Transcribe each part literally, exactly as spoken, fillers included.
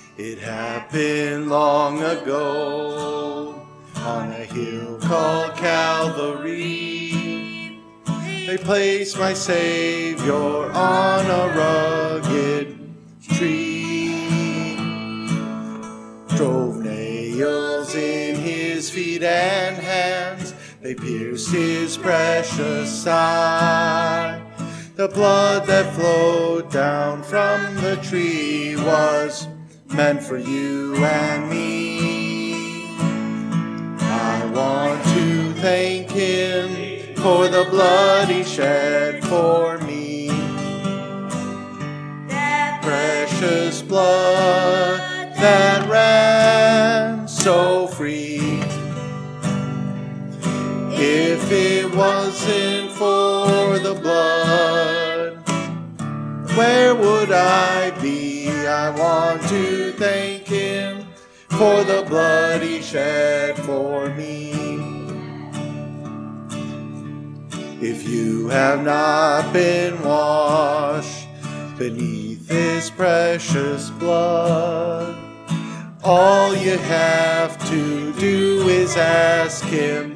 It happened long ago on a hill called Calvary. They placed my Savior on a rugged tree, drove nails in his feet and hands, they pierced his precious side. The blood that flowed down from the tree was meant for you and me. I want to thank him for the blood he shed for me. That precious blood that ran so free. If it wasn't for the blood, where would I be? I want to thank him for the blood he shed for me. If you have not been washed beneath his precious blood, all you have to do is ask him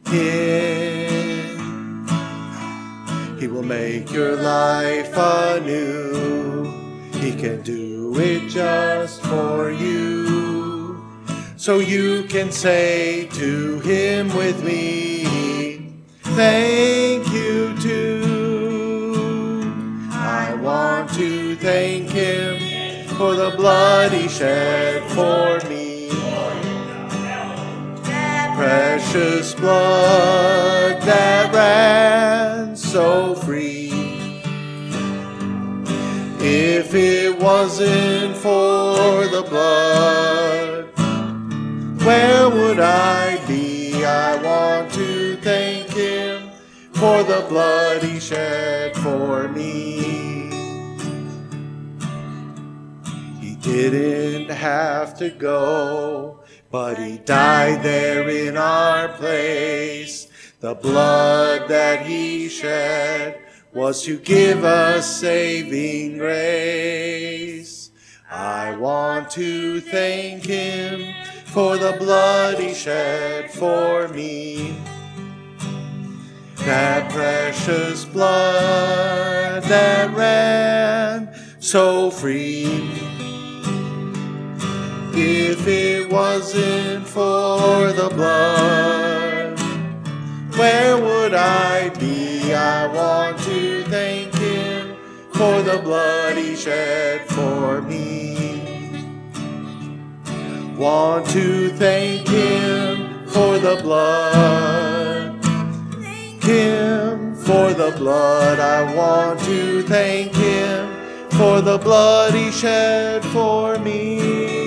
in. He will make your life anew. He can do it just for you. So you can say to him with me, thank you too. I want to thank him for the blood he shed for me. Precious blood that ran so free. If it wasn't for the blood, where would I be? I want to thank him for the blood he shed for me. He didn't have to go, but he died there in our place. The blood that he shed was to give us saving grace. I want to thank him for the blood he shed for me. That precious blood that ran so free. If it wasn't for the blood, where would I be? I want to thank him for the blood he shed for me. Want to thank him for the blood. Thank him for the blood. I want to thank him for the blood he shed for me.